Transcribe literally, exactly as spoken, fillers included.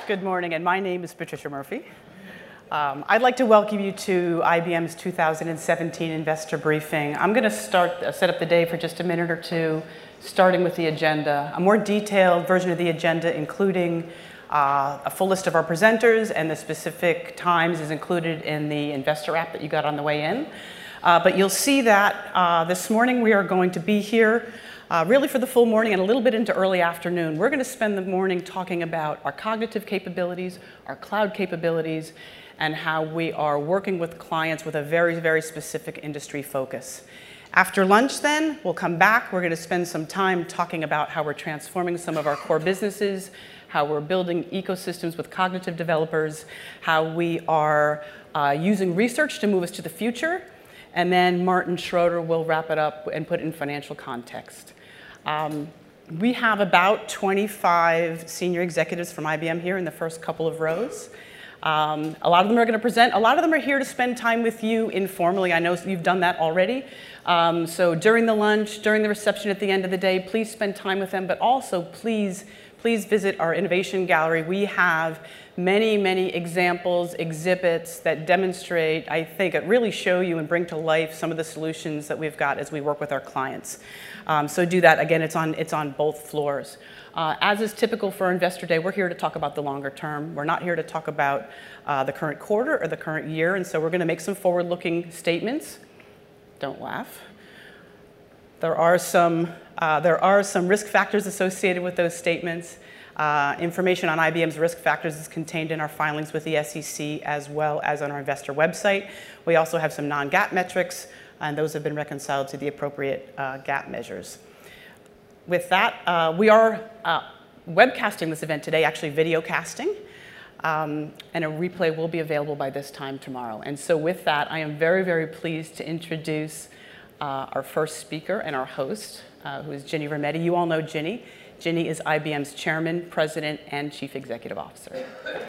Good morning, and my name is Patricia Murphy. Um, I'd like to welcome you to I B M's two thousand seventeen Investor Briefing. I'm going to start, uh, set up the day for just a minute or two, starting with the agenda. A more detailed version of the agenda, including uh, a full list of our presenters and the specific times, is included in the investor app that you got on the way in. Uh, but you'll see that uh, this morning we are going to be here Uh, really for the full morning and a little bit into early afternoon. We're going to spend the morning talking about our cognitive capabilities, our cloud capabilities, and how we are working with clients with a very, very specific industry focus. After lunch then, we'll come back. We're going to spend some time talking about how we're transforming some of our core businesses, how we're building ecosystems with cognitive developers, how we are uh, using research to move us to the future, and then Martin Schroeder will wrap it up and put it in financial context. Um, we have about twenty-five senior executives from I B M here in the first couple of rows. Um, a lot of them are going to present. A lot of them are here to spend time with you informally. I know you've done that already. Um, so during the lunch, during the reception at the end of the day, please spend time with them. But also, please, please visit our innovation gallery. We have many, many examples, exhibits that demonstrate, I think, that really show you and bring to life some of the solutions that we've got as we work with our clients. Um, so do that. Again, it's on, it's on both floors. Uh, as is typical for Investor Day, we're here to talk about the longer term. We're not here to talk about uh, the current quarter or the current year, and so we're going to make some forward-looking statements. Don't laugh. There are some, uh, there are some risk factors associated with those statements. Uh, information on I B M's risk factors is contained in our filings with the S E C as well as on our investor website. We also have some non-GAAP metrics, and those have been reconciled to the appropriate uh, GAAP measures. With that, uh, we are uh, webcasting this event today, actually video casting, um, and a replay will be available by this time tomorrow. And so with that, I am very, very pleased to introduce uh, our first speaker and our host, uh, who is Ginny Rometty. You all know Ginny. Ginny is I B M's chairman, president, and chief executive officer.